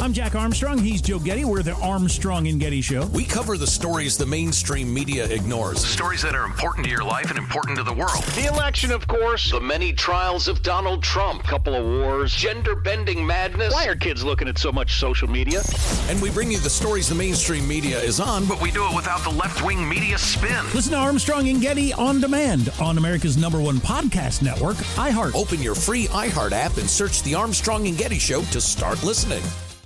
I'm Jack Armstrong. He's Joe Getty. We're the Armstrong and Getty Show. We cover the stories the mainstream media ignores. Stories that are important to your life and important to the world. The election, of course. The many trials of Donald Trump. Couple of wars. Gender-bending madness. Why are kids looking at so much social media? And we bring you the stories the mainstream media is on, But we do it without the left-wing media spin. Listen to Armstrong and Getty on demand on America's #1 podcast network, iHeart. Open your free iHeart app and search the Armstrong and Getty Show to start listening.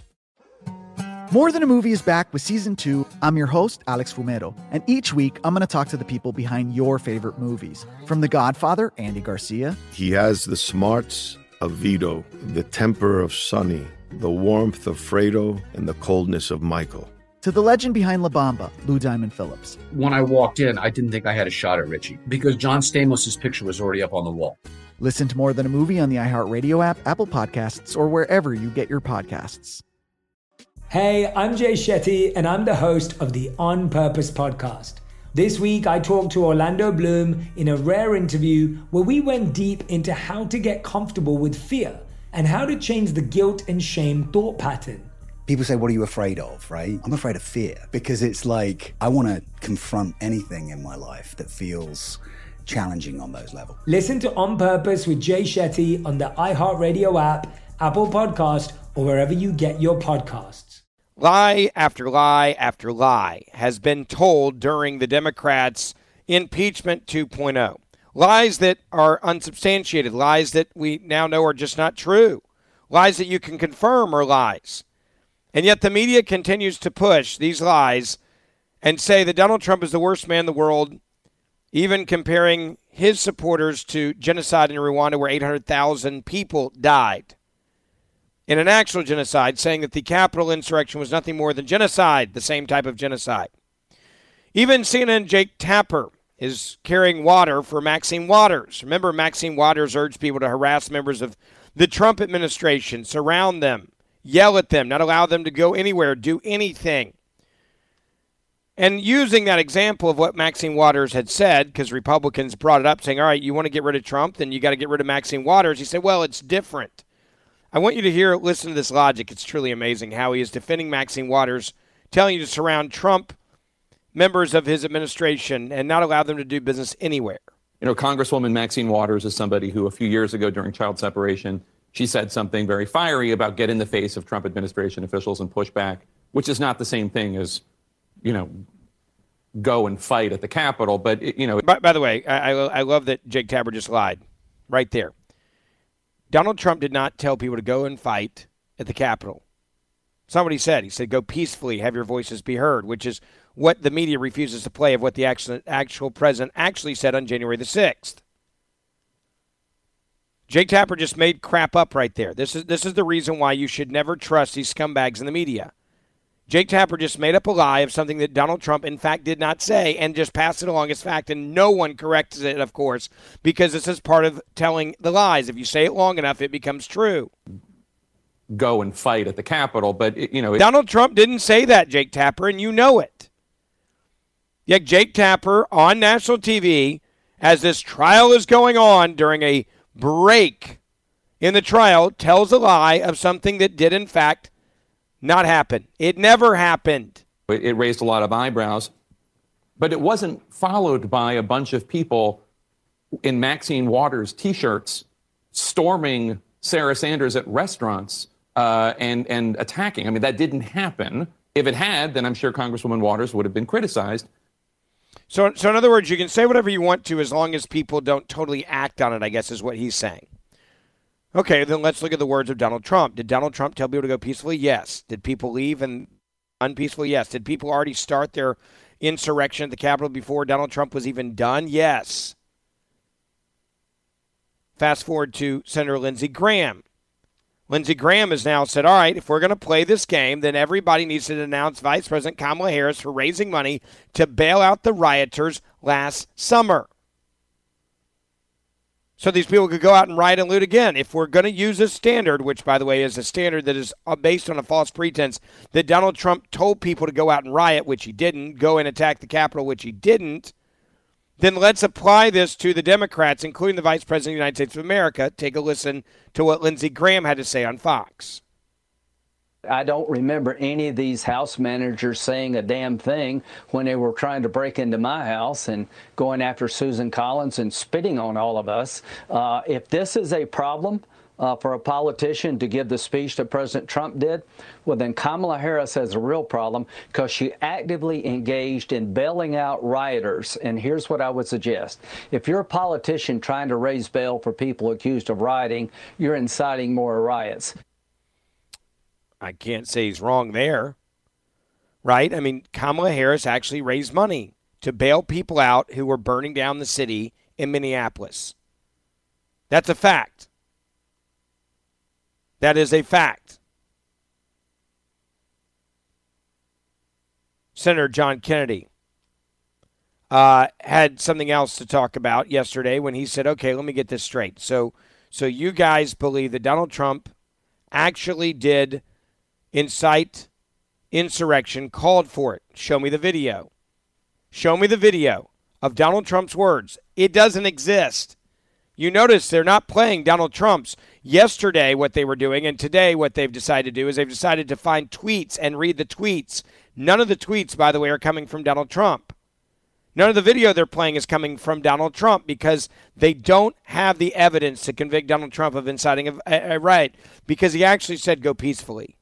More Than a Movie is back with Season 2. I'm your host, Alex Fumero. And each week, I'm going to talk to the people behind your favorite movies. From The Godfather, Andy Garcia. He has the smarts of Vito, the temper of Sonny, the warmth of Fredo, and the coldness of Michael. To the legend behind La Bamba, Lou Diamond Phillips. When I walked in, I didn't think I had a shot at Richie because John Stamos' picture was already up on the wall. Listen to More Than a Movie on the iHeartRadio app, Apple Podcasts, or wherever you get your podcasts. Hey, I'm Jay Shetty, and I'm the host of the On Purpose podcast. This week, I talked to Orlando Bloom in a rare interview where we went deep into how to get comfortable with fear and how to change the guilt and shame thought pattern. People say, what are you afraid of, right? I'm afraid of fear because it's like I want to confront anything in my life that feels challenging on those levels. Listen to On Purpose with Jay Shetty on the iHeartRadio app, Apple Podcast, or wherever you get your podcasts. Lie after lie after lie has been told during the Democrats' impeachment 2.0. Lies that are unsubstantiated, lies that we now know are just not true, lies that you can confirm are lies. And yet the media continues to push these lies and say that Donald Trump is the worst man in the world, even comparing his supporters to genocide in Rwanda where 800,000 people died. In an actual genocide, saying that the Capitol insurrection was nothing more than genocide, the same type of genocide. Even CNN Jake Tapper is carrying water for Maxine Waters. Remember, Maxine Waters urged people to harass members of the Trump administration, surround them, yell at them, not allow them to go anywhere, do anything. And using that example of what Maxine Waters had said, because Republicans brought it up saying, all right, you want to get rid of Trump, then you got to get rid of Maxine Waters. He said, well, it's different. I want you to listen to this logic. It's truly amazing how he is defending Maxine Waters, telling you to surround Trump members of his administration and not allow them to do business anywhere. You know, Congresswoman Maxine Waters is somebody who a few years ago during child separation, she said something very fiery about get in the face of Trump administration officials and push back, which is not the same thing as, you know, go and fight at the Capitol. But, you know. By the way, I love that Jake Tapper just lied right there. Donald Trump did not tell people to go and fight at the Capitol. That's not what he said. He said, go peacefully, have your voices be heard, which is what the media refuses to play of what the actual president actually said on January the 6th. Jake Tapper just made crap up right there. This is the reason why you should never trust these scumbags in the media. Jake Tapper just made up a lie of something that Donald Trump, in fact, did not say and just passed it along as fact, and no one corrects it, of course, because this is part of telling the lies. If you say it long enough, it becomes true. Go and fight at the Capitol, but, you know. Donald Trump didn't say that, Jake Tapper, and you know it. Yet Jake Tapper on national TV, as this trial is going on during a break in the trial, tells a lie of something that did, in fact, not happen. It never happened. It raised a lot of eyebrows, but it wasn't followed by a bunch of people in Maxine Waters T-shirts storming Sarah Sanders at restaurants and attacking. I mean, that didn't happen. If it had, then I'm sure Congresswoman Waters would have been criticized. So in other words, you can say whatever you want to as long as people don't totally act on it, I guess is what he's saying. Okay, then let's look at the words of Donald Trump. Did Donald Trump tell people to go peacefully? Yes. Did people leave and unpeacefully? Yes. Did people already start their insurrection at the Capitol before Donald Trump was even done? Yes. Fast forward to Senator Lindsey Graham. Lindsey Graham has now said, all right, if we're going to play this game, then everybody needs to denounce Vice President Kamala Harris for raising money to bail out the rioters last summer. So these people could go out and riot and loot again. If we're going to use a standard, which, by the way, is a standard that is based on a false pretense that Donald Trump told people to go out and riot, which he didn't, go and attack the Capitol, which he didn't, then let's apply this to the Democrats, including the Vice President of the United States of America. Take a listen to what Lindsey Graham had to say on Fox. I don't remember any of these house managers saying a damn thing when they were trying to break into my house and going after Susan Collins and spitting on all of us. If this is a problem for a politician to give the speech that President Trump did, well, then Kamala Harris has a real problem because she actively engaged in bailing out rioters. And here's what I would suggest. If you're a politician trying to raise bail for people accused of rioting, you're inciting more riots. I can't say he's wrong there, right? I mean, Kamala Harris actually raised money to bail people out who were burning down the city in Minneapolis. That's a fact. That is a fact. Senator John Kennedy had something else to talk about yesterday when he said, okay, let me get this straight. So you guys believe that Donald Trump actually did incite insurrection, called for it. Show me the video. Show me the video of Donald Trump's words. It doesn't exist. You notice they're not playing Donald Trump's. Yesterday, what they were doing, and today what they've decided to do is they've decided to find tweets and read the tweets. None of the tweets, by the way, are coming from Donald Trump. None of the video they're playing is coming from Donald Trump because they don't have the evidence to convict Donald Trump of inciting a riot because he actually said go peacefully.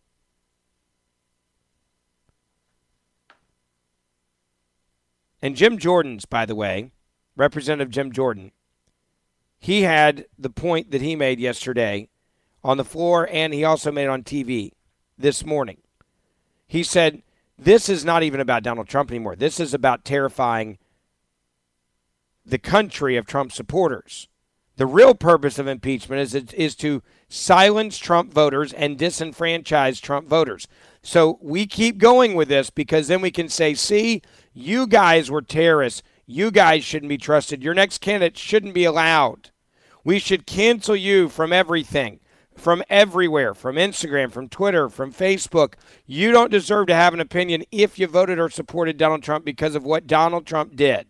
And Jim Jordan's, by the way, Representative Jim Jordan, he had the point that he made yesterday on the floor, and he also made it on TV this morning. He said, this is not even about Donald Trump anymore. This is about terrifying the country of Trump supporters. The real purpose of impeachment is to silence Trump voters and disenfranchise Trump voters. So we keep going with this because then we can say, see, you guys were terrorists. You guys shouldn't be trusted. Your next candidate shouldn't be allowed. We should cancel you from everything, from everywhere, from Instagram, from Twitter, from Facebook. You don't deserve to have an opinion if you voted or supported Donald Trump because of what Donald Trump did.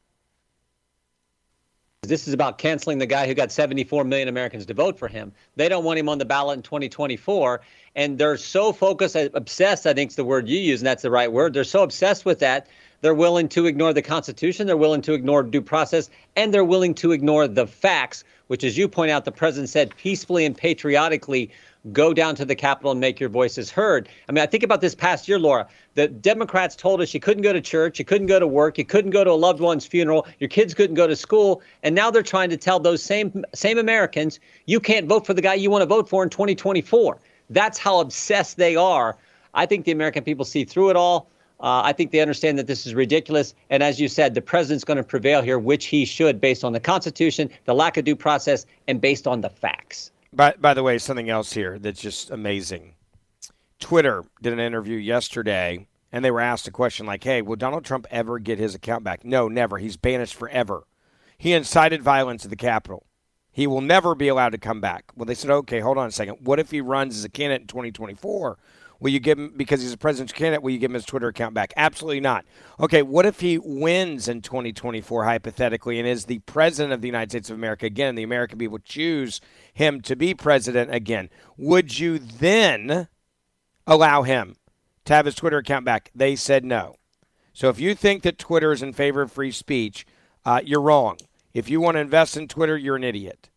This is about canceling the guy who got 74 million Americans to vote for him. They don't want him on the ballot in 2024. And they're so focused, obsessed, I think is the word you use, and that's the right word. They're so obsessed with that, they're willing to ignore the Constitution, they're willing to ignore due process, and they're willing to ignore the facts, which, as you point out, the president said peacefully and patriotically, go down to the Capitol and make your voices heard. I mean, I think about this past year, Laura. The Democrats told us you couldn't go to church, you couldn't go to work, you couldn't go to a loved one's funeral, your kids couldn't go to school, and now they're trying to tell those same Americans you can't vote for the guy you want to vote for in 2024. That's how obsessed they are. I think the American people see through it all. I think they understand that this is ridiculous. And as you said, the president's going to prevail here, which he should, based on the Constitution, the lack of due process, and based on the facts. By the way, something else here that's just amazing. Twitter did an interview yesterday, and they were asked a question like, hey, will Donald Trump ever get his account back? No, never. He's banished forever. He incited violence at the Capitol. He will never be allowed to come back. Well, they said, okay, hold on a second. What if he runs as a candidate in 2024? Will you give him, because he's a presidential candidate, will you give him his Twitter account back? Absolutely not. Okay, what if he wins in 2024, hypothetically, and is the president of the United States of America again, and the American people choose him to be president again? Would you then allow him to have his Twitter account back? They said no. So if you think that Twitter is in favor of free speech, you're wrong. If you want to invest in Twitter, you're an idiot.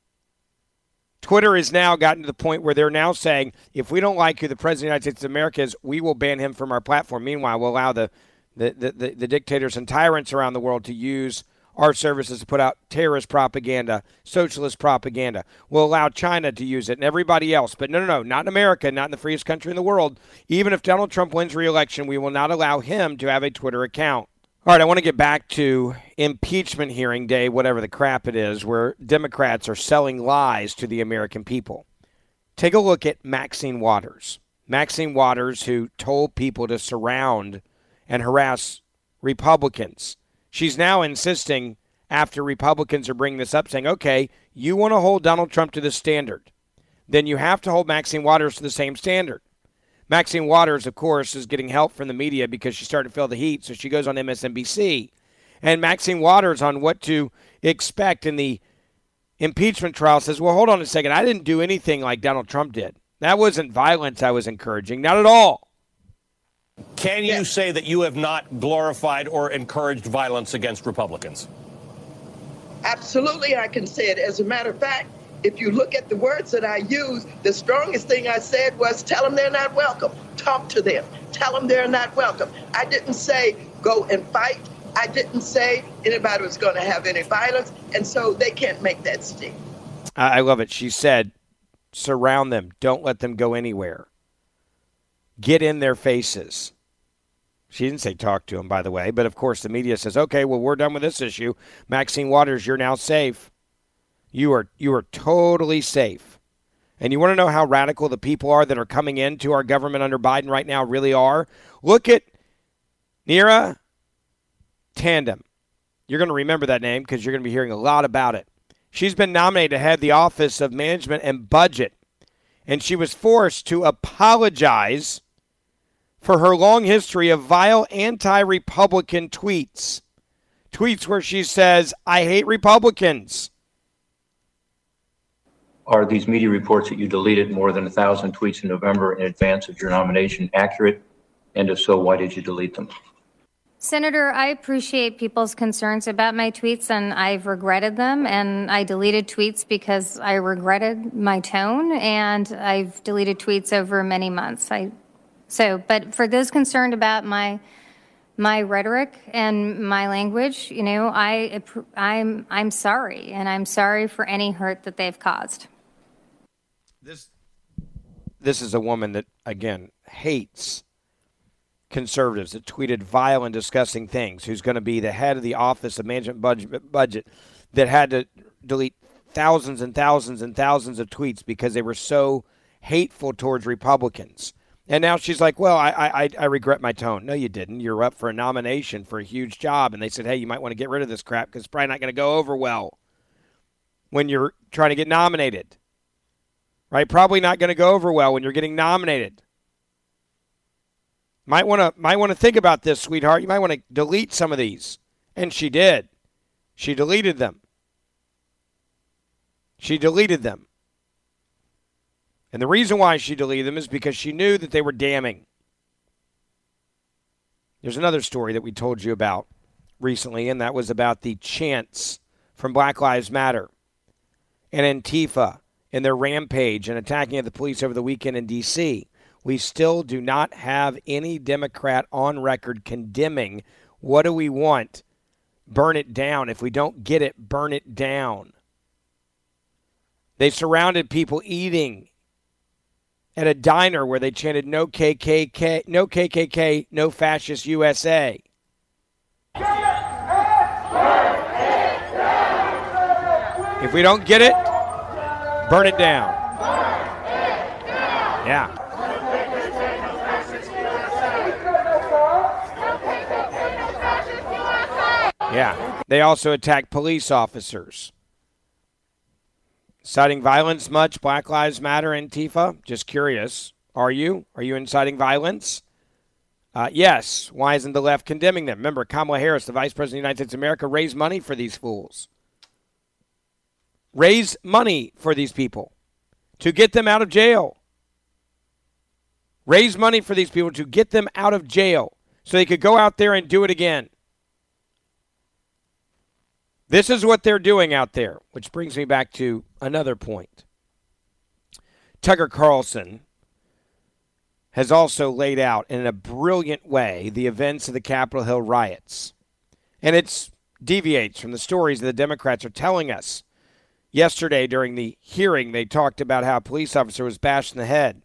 Twitter has now gotten to the point where they're now saying, if we don't like who the president of the United States of America is, we will ban him from our platform. Meanwhile, we'll allow the dictators and tyrants around the world to use our services to put out terrorist propaganda, socialist propaganda. We'll allow China to use it and everybody else. But no, not in America, not in the freest country in the world. Even if Donald Trump wins re-election, we will not allow him to have a Twitter account. All right, I want to get back to impeachment hearing day, whatever the crap it is, where Democrats are selling lies to the American people. Take a look at Maxine Waters. Maxine Waters, who told people to surround and harass Republicans. She's now insisting, after Republicans are bringing this up, saying, okay, you want to hold Donald Trump to this standard, then you have to hold Maxine Waters to the same standard. Maxine Waters, of course, is getting help from the media because she started to feel the heat, so she goes on MSNBC. And Maxine Waters, on what to expect in the impeachment trial, says, well, hold on a second. I didn't do anything like Donald Trump did. That wasn't violence I was encouraging. Not at all. Can you say that you have not glorified or encouraged violence against Republicans? Absolutely, I can say it. As a matter of fact, if you look at the words that I used, the strongest thing I said was tell them they're not welcome. Talk to them. Tell them they're not welcome. I didn't say go and fight. I didn't say anybody was going to have any violence, and so they can't make that stick. I love it. She said, surround them. Don't let them go anywhere. Get in their faces. She didn't say talk to them, by the way, but of course the media says, okay, well, we're done with this issue. Maxine Waters, you're now safe. You are totally safe. And you want to know how radical the people are that are coming into our government under Biden right now really are? Look at Neera Tandem. You're going to remember that name because you're going to be hearing a lot about it. She's been nominated to head the Office of Management and Budget, and she was forced to apologize for her long history of vile anti-Republican tweets. Tweets where she says, I hate Republicans. Are these media reports that you deleted more than 1,000 tweets in November in advance of your nomination accurate? And if so, why did you delete them? Senator, I appreciate people's concerns about my tweets, and I've regretted them. And I deleted tweets because I regretted my tone, and I've deleted tweets over many months. But for those concerned about my rhetoric and my language, you know, I'm sorry, and I'm sorry for any hurt that they've caused. This is a woman that, again, hates conservatives, that tweeted vile and disgusting things, who's going to be the head of the Office of Management Budget, that had to delete thousands and thousands and thousands of tweets because they were so hateful towards Republicans. And now she's like, well, I regret my tone. No, you didn't. You're up for a nomination for a huge job. And they said, hey, you might want to get rid of this crap because it's probably not going to go over well when you're trying to get nominated. Right? Probably not going to go over well when you're getting nominated. Might want to think about this, sweetheart. You might want to delete some of these. And she did. She deleted them. And the reason why she deleted them is because she knew that they were damning. There's another story that we told you about recently, and that was about the chants from Black Lives Matter and Antifa and their rampage and attacking of the police over the weekend in D.C. We still do not have any Democrat on record condemning. What do we want? Burn it down. If we don't get it, burn it down. They surrounded people eating at a diner where they chanted no KKK, no KKK, no fascist USA. If we don't get it, burn it down. Yeah. Yeah. They also attacked police officers. Inciting violence much? Black Lives Matter, Antifa? Just curious. Are you? Are you inciting violence? Yes. Why isn't the left condemning them? Remember, Kamala Harris, the Vice President of the United States of America, raised money for these fools. Raise money for these people to get them out of jail. Raise money for these people to get them out of jail so they could go out there and do it again. This is what they're doing out there, which brings me back to another point. Tucker Carlson has also laid out in a brilliant way the events of the Capitol Hill riots. And it deviates from the stories that the Democrats are telling us. Yesterday during the hearing, they talked about how a police officer was bashed in the head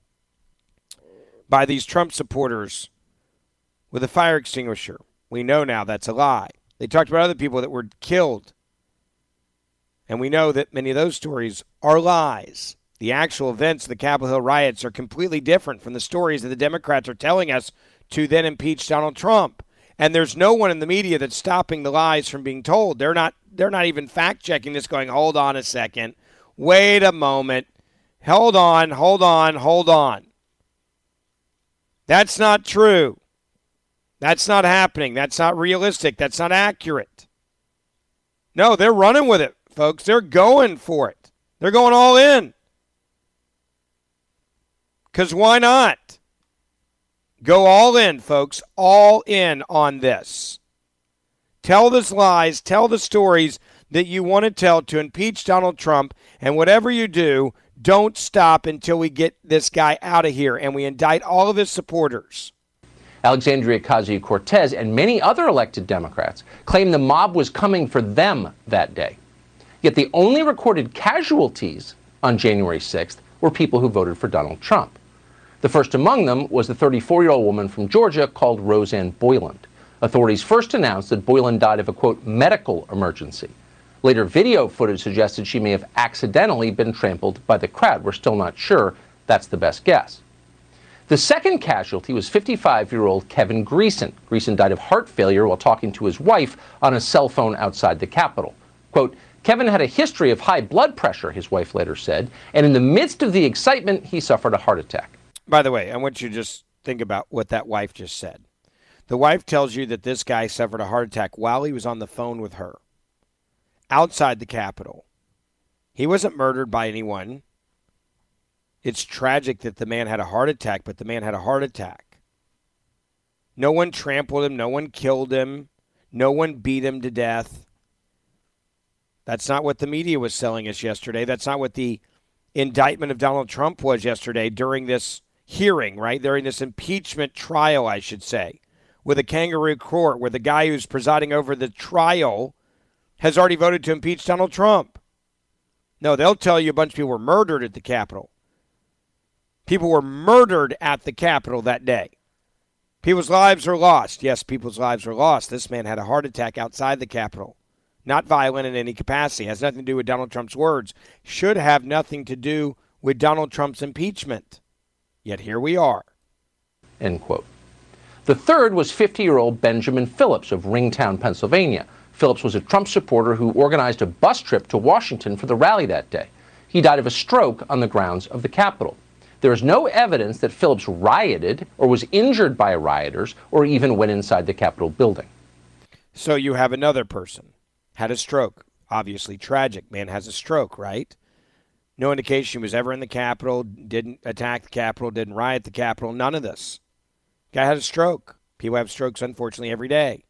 by these Trump supporters with a fire extinguisher. We know now that's a lie. They talked about other people that were killed. And we know that many of those stories are lies. The actual events of the Capitol Hill riots are completely different from the stories that the Democrats are telling us to then impeach Donald Trump. And there's no one in the media that's stopping the lies from being told. They're not even fact-checking this, going, hold on a second. Wait a moment. Hold on. That's not true. That's not happening. That's not realistic. That's not accurate. No, they're running with it, folks. They're going for it. They're going all in. Because why not? Go all in, folks. All in on this. Tell the lies. Tell the stories that you want to tell to impeach Donald Trump. And whatever you do, don't stop until we get this guy out of here and we indict all of his supporters. Alexandria Ocasio-Cortez and many other elected Democrats claim the mob was coming for them that day. Yet the only recorded casualties on January 6th were people who voted for Donald Trump. The first among them was the 34-year-old woman from Georgia called Roseanne Boyland. Authorities first announced that Boyland died of a, quote, medical emergency. Later video footage suggested she may have accidentally been trampled by the crowd. We're still not sure. That's the best guess. The second casualty was 55-year-old Kevin Greeson. Greeson died of heart failure while talking to his wife on a cell phone outside the Capitol. Quote, Kevin had a history of high blood pressure, his wife later said, and in the midst of the excitement, he suffered a heart attack. By the way, I want you to just think about what that wife just said. The wife tells you that this guy suffered a heart attack while he was on the phone with her outside the Capitol. He wasn't murdered by anyone. It's tragic that the man had a heart attack, but the man had a heart attack. No one trampled him. No one killed him. No one beat him to death. That's not what the media was selling us yesterday. That's not what the indictment of Donald Trump was yesterday during this hearing, right? During this impeachment trial, I should say, with a kangaroo court where the guy who's presiding over the trial has already voted to impeach Donald Trump. No, they'll tell you a bunch of people were murdered at the Capitol. People were murdered at the Capitol that day. People's lives are lost. Yes, people's lives are lost. This man had a heart attack outside the Capitol. Not violent in any capacity. Has nothing to do with Donald Trump's words. Should have nothing to do with Donald Trump's impeachment. Yet here we are. End quote. The third was 50-year-old Benjamin Phillips of Ringtown, Pennsylvania. Phillips was a Trump supporter who organized a bus trip to Washington for the rally that day. He died of a stroke on the grounds of the Capitol. There is no evidence that Phillips rioted or was injured by rioters or even went inside the Capitol building. So you have another person. Had a stroke. Obviously tragic. Man has a stroke, right? No indication he was ever in the Capitol, didn't attack the Capitol, didn't riot the Capitol, none of this. Guy had a stroke. People have strokes, unfortunately, every day.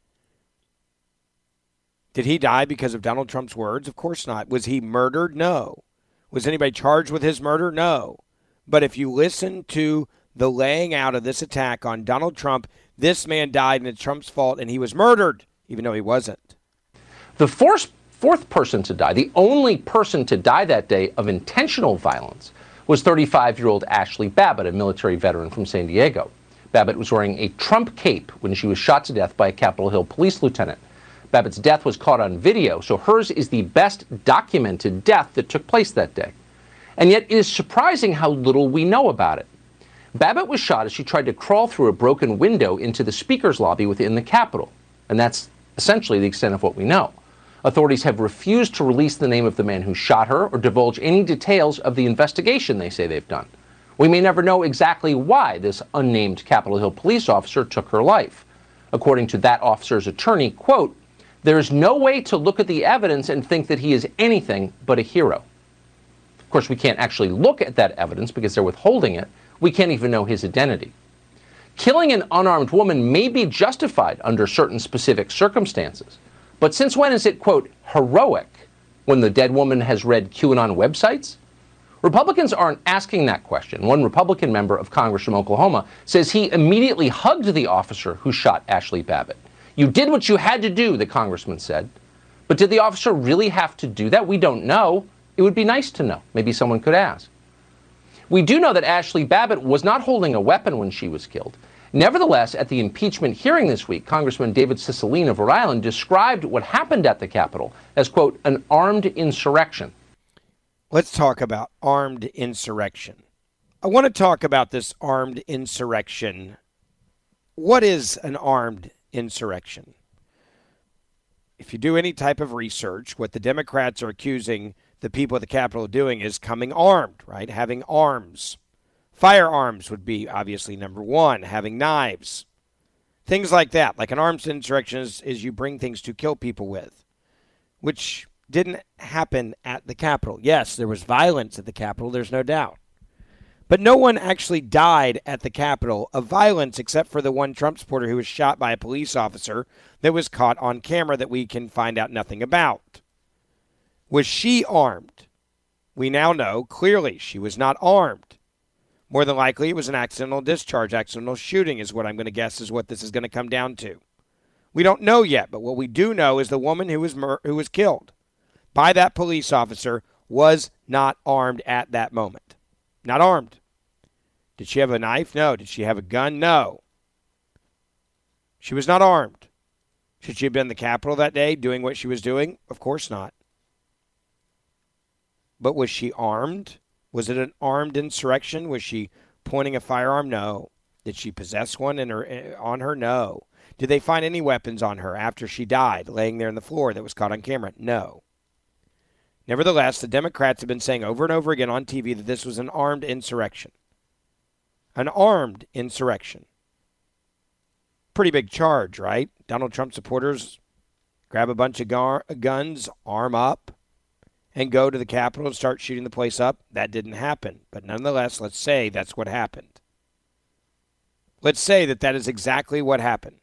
Did he die because of Donald Trump's words? Of course not. Was he murdered? No. Was anybody charged with his murder? No. But if you listen to the laying out of this attack on Donald Trump, this man died and it's Trump's fault and he was murdered, even though he wasn't. The fourth person to die, the only person to die that day of intentional violence, was 35-year-old Ashley Babbitt, a military veteran from San Diego. Babbitt was wearing a Trump cape when she was shot to death by a Capitol Hill police lieutenant. Babbitt's death was caught on video, so hers is the best documented death that took place that day. And yet it is surprising how little we know about it. Babbitt was shot as she tried to crawl through a broken window into the speaker's lobby within the Capitol. And that's essentially the extent of what we know. Authorities have refused to release the name of the man who shot her or divulge any details of the investigation they say they've done. We may never know exactly why this unnamed Capitol Hill police officer took her life. According to that officer's attorney, quote, "There is no way to look at the evidence and think that he is anything but a hero." Of course, we can't actually look at that evidence because they're withholding it. We can't even know his identity. Killing an unarmed woman may be justified under certain specific circumstances. But since when is it, quote, heroic when the dead woman has read QAnon websites? Republicans aren't asking that question. One Republican member of Congress from Oklahoma says he immediately hugged the officer who shot Ashley Babbitt. "You did what you had to do," the congressman said. But did the officer really have to do that? We don't know. It would be nice to know. Maybe someone could ask. We do know that Ashley Babbitt was not holding a weapon when she was killed. Nevertheless, at the impeachment hearing this week, Congressman David Cicilline of Rhode Island described what happened at the Capitol as, quote, an armed insurrection. Let's talk about armed insurrection. I want to talk about this armed insurrection. What is an armed insurrection? If you do any type of research, what the Democrats are accusing the people at the Capitol of doing is coming armed, right? Having arms. Firearms would be obviously number one, having knives. Things like that. Like an armed insurrection is you bring things to kill people with, which didn't happen at the Capitol. Yes, there was violence at the Capitol, there's no doubt. But no one actually died at the Capitol of violence except for the one Trump supporter who was shot by a police officer that was caught on camera that we can find out nothing about. Was she armed? We now know clearly she was not armed. More than likely it was an accidental discharge, accidental shooting is what I'm going to guess is what this is going to come down to. We don't know yet, but what we do know is the woman who was killed by that police officer was not armed at that moment. Not armed. Did she have a knife? No. Did she have a gun? No. She was not armed. Should she have been in the Capitol that day doing what she was doing? Of course not. But was she armed? Was it an armed insurrection? Was she pointing a firearm? No. Did she possess one on her? No. Did they find any weapons on her after she died, laying there on the floor that was caught on camera? No. Nevertheless, the Democrats have been saying over and over again on TV that this was an armed insurrection. An armed insurrection. Pretty big charge, right? Donald Trump supporters grab a bunch of guns, arm up, and go to the Capitol and start shooting the place up. That didn't happen. But nonetheless, let's say that's what happened. Let's say that that is exactly what happened.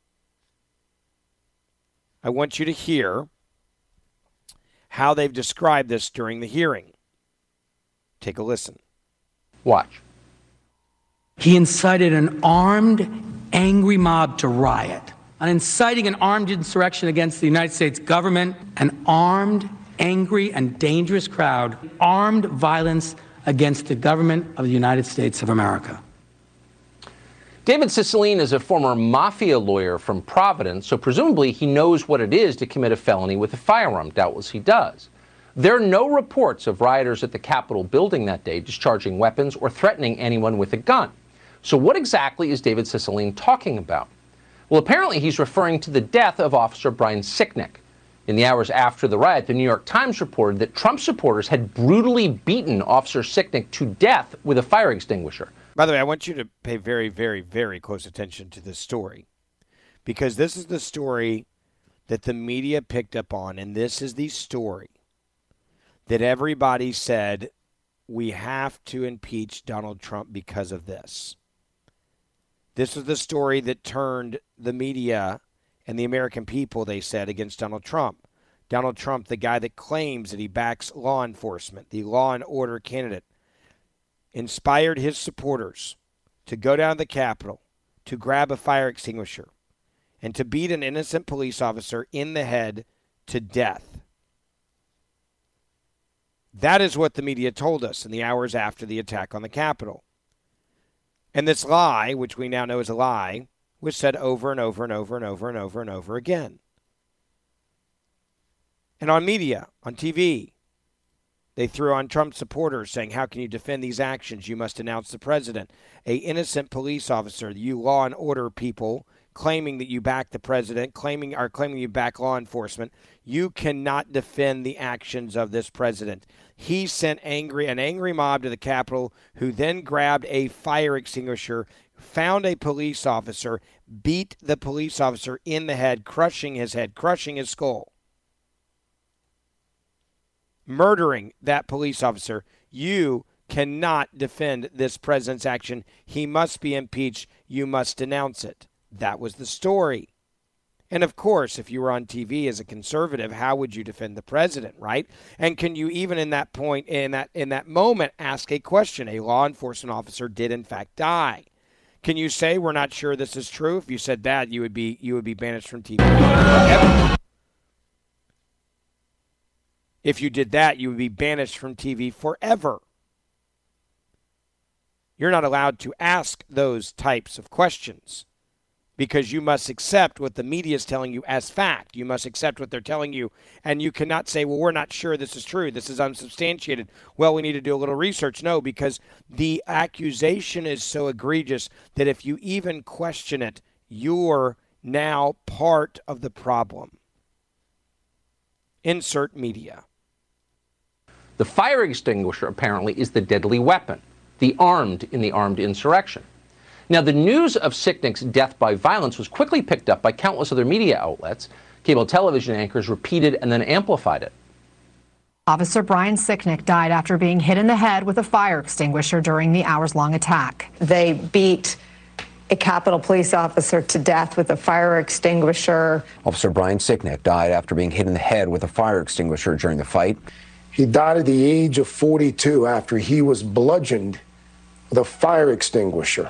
I want you to hear how they've described this during the hearing. Take a listen. Watch. He incited an armed, angry mob to riot. On inciting an armed insurrection against the United States government, an armed, angry, and dangerous crowd, armed violence against the government of the United States of America. David Cicilline is a former mafia lawyer from Providence, so presumably he knows what it is to commit a felony with a firearm. Doubtless he does. There are no reports of rioters at the Capitol building that day discharging weapons or threatening anyone with a gun. So what exactly is David Cicilline talking about? Well, apparently he's referring to the death of Officer Brian Sicknick. In the hours after the riot, the New York Times reported that Trump supporters had brutally beaten Officer Sicknick to death with a fire extinguisher. By the way, I want you to pay very, very, very close attention to this story, because this is the story that the media picked up on, and this is the story that everybody said we have to impeach Donald Trump because of this. This was the story that turned the media and the American people, they said, against Donald Trump. Donald Trump, the guy that claims that he backs law enforcement, the law and order candidate, inspired his supporters to go down to the Capitol, to grab a fire extinguisher, and to beat an innocent police officer in the head to death. That is what the media told us in the hours after the attack on the Capitol. And this lie, which we now know is a lie, was said over and over and over and over and over and over again. And on media, on TV, they threw on Trump supporters saying, how can you defend these actions? You must denounce the president. A innocent police officer, you law and order people claiming that you back the president, claiming you back law enforcement. You cannot defend the actions of this president. He sent an angry mob to the Capitol, who then grabbed a fire extinguisher, found a police officer, beat the police officer in the head, crushing his skull, murdering that police officer. You cannot defend this president's action. He must be impeached. You must denounce it. That was the story. And of course, if you were on TV as a conservative, how would you defend the president, right? And can you even in that point, in that moment, ask a question? A law enforcement officer did in fact die. Can you say we're not sure this is true? If you said that, you would be banished from TV forever. If you did that, you would be banished from TV forever. You're not allowed to ask those types of questions, because you must accept what the media is telling you as fact. You must accept what they're telling you, and you cannot say, well, we're not sure this is true. This is unsubstantiated. Well, we need to do a little research. No, because the accusation is so egregious that if you even question it, you're now part of the problem. Insert media. The fire extinguisher apparently is the deadly weapon, the armed in the armed insurrection. Now, the news of Sicknick's death by violence was quickly picked up by countless other media outlets. Cable television anchors repeated and then amplified it. Officer Brian Sicknick died after being hit in the head with a fire extinguisher during the hours-long attack. They beat a Capitol Police officer to death with a fire extinguisher. Officer Brian Sicknick died after being hit in the head with a fire extinguisher during the fight. He died at the age of 42 after he was bludgeoned with a fire extinguisher.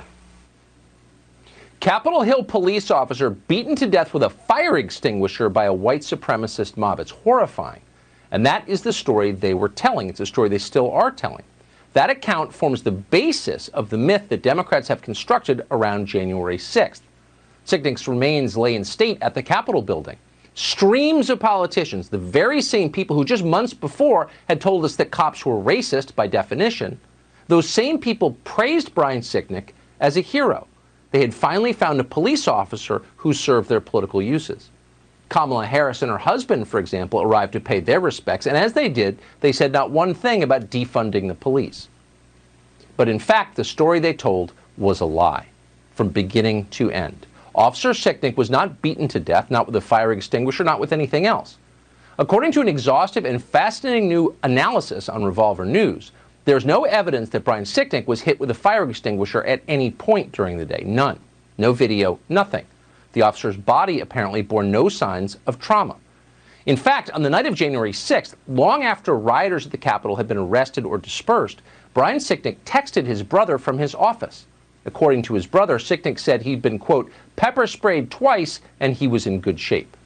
Capitol Hill police officer beaten to death with a fire extinguisher by a white supremacist mob. It's horrifying. And that is the story they were telling. It's a story they still are telling. That account forms the basis of the myth that Democrats have constructed around January 6th. Sicknick's remains lay in state at the Capitol building. Streams of politicians, the very same people who just months before had told us that cops were racist by definition, those same people praised Brian Sicknick as a hero. They had finally found a police officer who served their political uses. Kamala Harris and her husband, for example, arrived to pay their respects, and as they did, they said not one thing about defunding the police. But in fact, the story they told was a lie, from beginning to end. Officer Sicknick was not beaten to death, not with a fire extinguisher, not with anything else. According to an exhaustive and fascinating new analysis on Revolver News, there's no evidence that Brian Sicknick was hit with a fire extinguisher at any point during the day. None. No video, nothing. The officer's body apparently bore no signs of trauma. In fact, on the night of January 6th, long after rioters at the Capitol had been arrested or dispersed, Brian Sicknick texted his brother from his office. According to his brother, Sicknick said he'd been, quote, pepper sprayed twice and he was in good shape.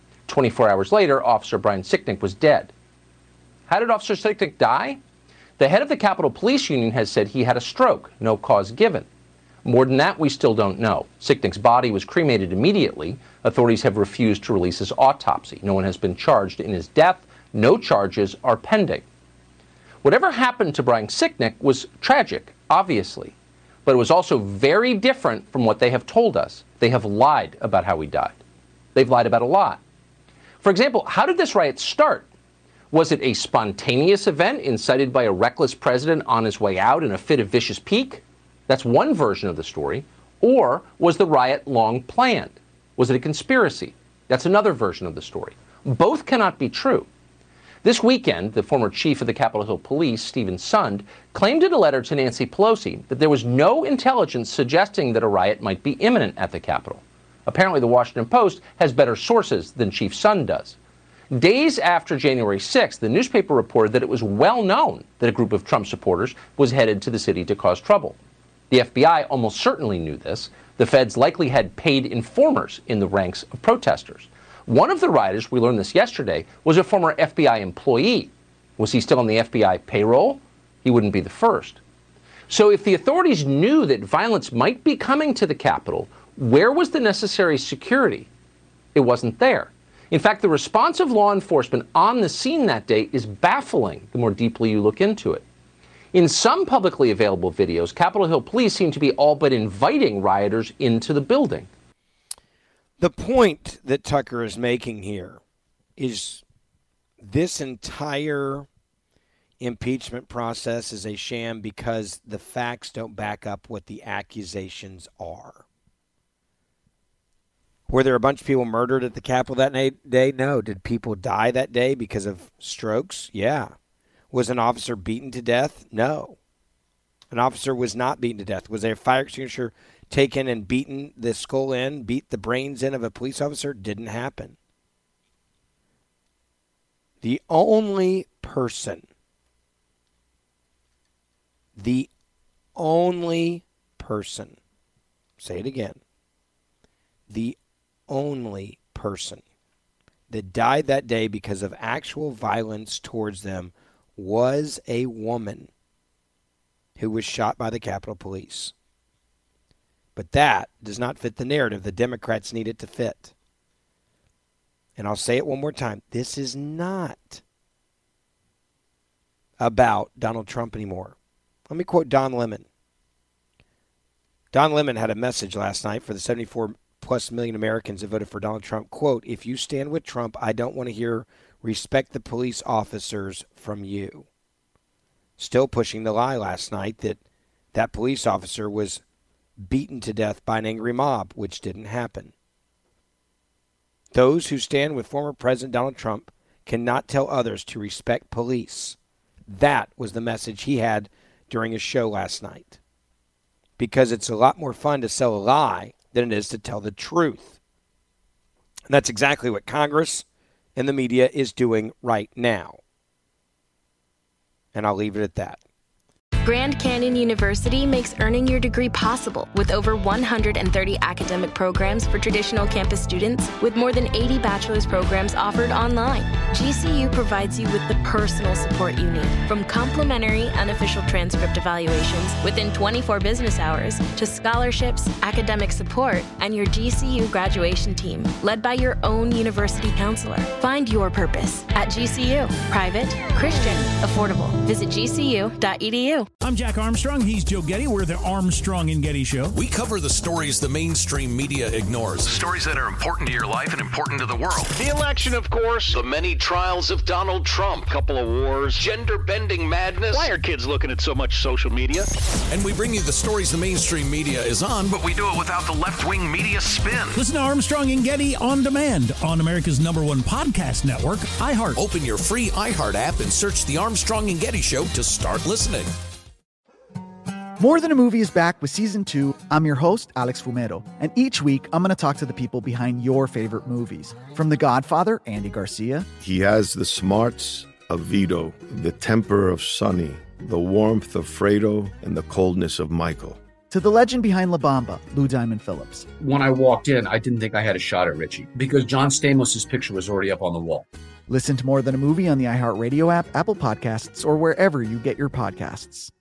24 hours later, Officer Brian Sicknick was dead. How did Officer Sicknick die? The head of the Capitol Police Union has said he had a stroke, no cause given. More than that, we still don't know. Sicknick's body was cremated immediately. Authorities have refused to release his autopsy. No one has been charged in his death. No charges are pending. Whatever happened to Brian Sicknick was tragic, obviously, but it was also very different from what they have told us. They have lied about how he died. They've lied about a lot. For example, how did this riot start? Was it a spontaneous event incited by a reckless president on his way out in a fit of vicious pique? That's one version of the story. Or was the riot long planned? Was it a conspiracy? That's another version of the story. Both cannot be true. This weekend, the former chief of the Capitol Hill Police, Stephen Sund, claimed in a letter to Nancy Pelosi that there was no intelligence suggesting that a riot might be imminent at the Capitol. Apparently, the Washington Post has better sources than Chief Sund does. Days after January 6th, the newspaper reported that it was well known that a group of Trump supporters was headed to the city to cause trouble. The FBI almost certainly knew this. The feds likely had paid informers in the ranks of protesters. One of the rioters, we learned this yesterday, was a former FBI employee. Was he still on the FBI payroll? He wouldn't be the first. So if the authorities knew that violence might be coming to the Capitol, where was the necessary security? It wasn't there. In fact, the response of law enforcement on the scene that day is baffling the more deeply you look into it. In some publicly available videos, Capitol Hill police seem to be all but inviting rioters into the building. The point that Tucker is making here is this entire impeachment process is a sham because the facts don't back up what the accusations are. Were there a bunch of people murdered at the Capitol that day? No. Did people die that day because of strokes? Yeah. Was an officer beaten to death? No. An officer was not beaten to death. Was there a fire extinguisher taken and beaten the skull in, beat the brains in of a police officer? Didn't happen. The only person, say it again, the only person that died that day because of actual violence towards them was a woman who was shot by the Capitol Police. But that does not fit the narrative the Democrats need it to fit. And I'll say it one more time. This is not about Donald Trump anymore. Let me quote Don Lemon. Don Lemon had a message last night for the 74+ million Americans that voted for Donald Trump. Quote, if you stand with Trump, I don't want to hear respect the police officers from you. Still pushing the lie last night that that police officer was beaten to death by an angry mob, which didn't happen. Those who stand with former President Donald Trump cannot tell others to respect police. That was the message he had during his show last night. Because it's a lot more fun to sell a lie than it is to tell the truth. And that's exactly what Congress and the media is doing right now. And I'll leave it at that. Grand Canyon University makes earning your degree possible with over 130 academic programs for traditional campus students, with more than 80 bachelor's programs offered online. GCU provides you with the personal support you need, from complimentary unofficial transcript evaluations within 24 business hours to scholarships, academic support, and your GCU graduation team, led by your own university counselor. Find your purpose at GCU. Private, Christian, affordable. Visit gcu.edu. I'm Jack Armstrong. He's Joe Getty. We're the Armstrong and Getty Show. We cover the stories the mainstream media ignores. The stories that are important to your life and important to the world. The election, of course. The many trials of Donald Trump. Couple of wars. Gender-bending madness. Why are kids looking at so much social media? And we bring you the stories the mainstream media is on, but we do it without the left-wing media spin. Listen to Armstrong and Getty on demand on America's #1 podcast network, iHeart. Open your free iHeart app and search The Armstrong and Getty Show to start listening. More Than a Movie is back with Season 2. I'm your host, Alex Fumero, and each week I'm going to talk to the people behind your favorite movies. From The Godfather, Andy Garcia. He has the smarts of Vito, the temper of Sonny, the warmth of Fredo, and the coldness of Michael. To the legend behind La Bamba, Lou Diamond Phillips. When I walked in, I didn't think I had a shot at Richie because John Stamos' picture was already up on the wall. Listen to More Than a Movie on the iHeartRadio app, Apple Podcasts, or wherever you get your podcasts.